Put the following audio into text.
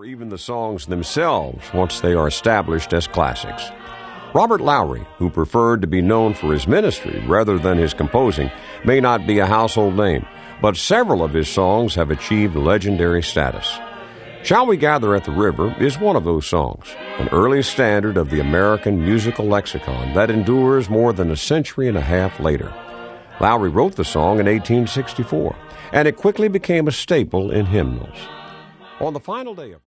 or even the songs themselves once they are established as classics. Robert Lowry, who preferred to be known for his ministry rather than his composing, may not be a household name, but several of his songs have achieved legendary status. Shall We Gather at the River is one of those songs, an early standard of the American musical lexicon that endures more than a century and a half later. Lowry wrote the song in 1864, and it quickly became a staple in hymnals. On the final day of